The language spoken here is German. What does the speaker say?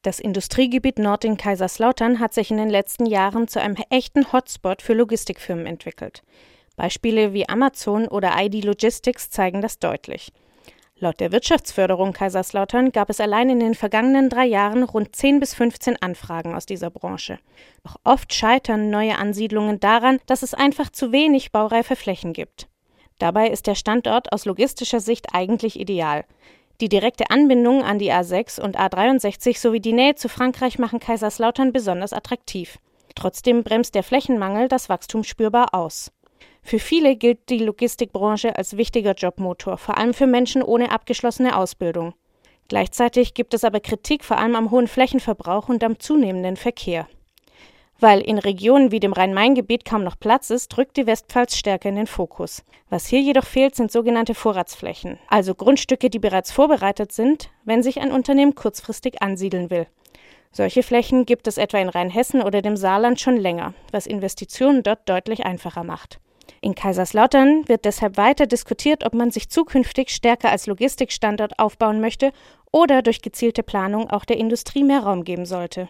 Das Industriegebiet Nord in Kaiserslautern hat sich in den letzten Jahren zu einem echten Hotspot für Logistikfirmen entwickelt. Beispiele wie Amazon oder ID Logistics zeigen das deutlich. Laut der Wirtschaftsförderung Kaiserslautern gab es allein in den vergangenen 3 Jahren rund 10 bis 15 Anfragen aus dieser Branche. Doch oft scheitern neue Ansiedlungen daran, dass es einfach zu wenig baureife Flächen gibt. Dabei ist der Standort aus logistischer Sicht eigentlich ideal. Die direkte Anbindung an die A6 und A63 sowie die Nähe zu Frankreich machen Kaiserslautern besonders attraktiv. Trotzdem bremst der Flächenmangel das Wachstum spürbar aus. Für viele gilt die Logistikbranche als wichtiger Jobmotor, vor allem für Menschen ohne abgeschlossene Ausbildung. Gleichzeitig gibt es aber Kritik vor allem am hohen Flächenverbrauch und am zunehmenden Verkehr. Weil in Regionen wie dem Rhein-Main-Gebiet kaum noch Platz ist, rückt die Westpfalz stärker in den Fokus. Was hier jedoch fehlt, sind sogenannte Vorratsflächen, also Grundstücke, die bereits vorbereitet sind, wenn sich ein Unternehmen kurzfristig ansiedeln will. Solche Flächen gibt es etwa in Rheinhessen oder dem Saarland schon länger, was Investitionen dort deutlich einfacher macht. In Kaiserslautern wird deshalb weiter diskutiert, ob man sich zukünftig stärker als Logistikstandort aufbauen möchte oder durch gezielte Planung auch der Industrie mehr Raum geben sollte.